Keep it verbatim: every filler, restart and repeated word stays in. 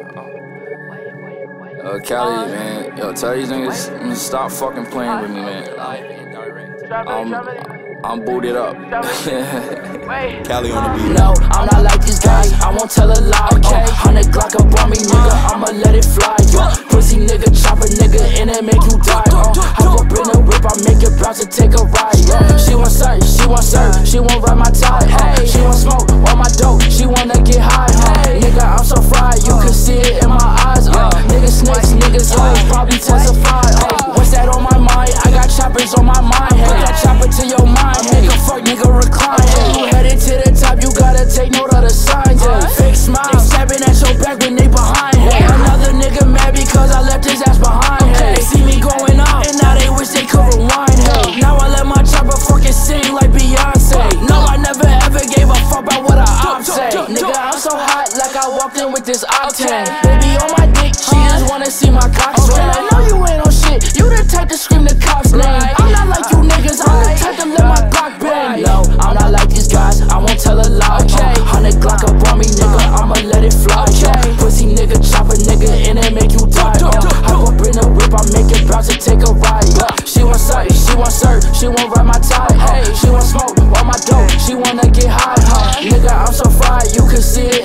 Yo, Cali, man. Yo, tell these niggas to stop fucking playing with me, man. I'm, I'm booted up. Cali on the beat. No, I'm not like these guys, I won't tell a lie, okay? Hundred Glock up on me, nigga, I'ma let it fly, yo. Pussy nigga, chop a nigga, and it make you die, uh. Hop up in the whip, I make it bounce to take a ride, yo. She want search, she want serve, she want ride my tie, uh. She want smoke, want my dope, she wanna get high, uh. Nigga, I'm so fried, you can see it in my eyes, uh. Niggas snakes, niggas hoes, probably testify, uh. What's that on my mind? I got choppers on my mind, hey. Put that chopper to your mind, hey. Nigga, fuck, nigga, recline, hey. You headed to the top, you gotta take note of the signs, hey. Fake smile, they stabbing at your back when they behind, hey. Another nigga mad because I left his ass behind, hey. They see me going out, and now they wish they could rewind, hey. Now I let my chopper fucking sing like Beyonce. No, I never ever gave a fuck about what I op say. Nigga, I'm so hot like I walked in with this octane. Baby on my dick, she just wanna see my cock swing. I know you ain't on shit, you the type to scream the cops name. I'm not like you niggas, I'm the type to let my Glock bang. No, I'm not like these guys, I won't tell a lie. Hundred Glock up on me, nigga, I'ma let it fly. Pussy nigga, chop a nigga, and it make you die. Hop up in the whip, I make it bounce to take a ride. She want sight, she want serve, she want ride my tie. She want smoke, want my dope, she wanna get high. Nigga, I'm so fried, you can see it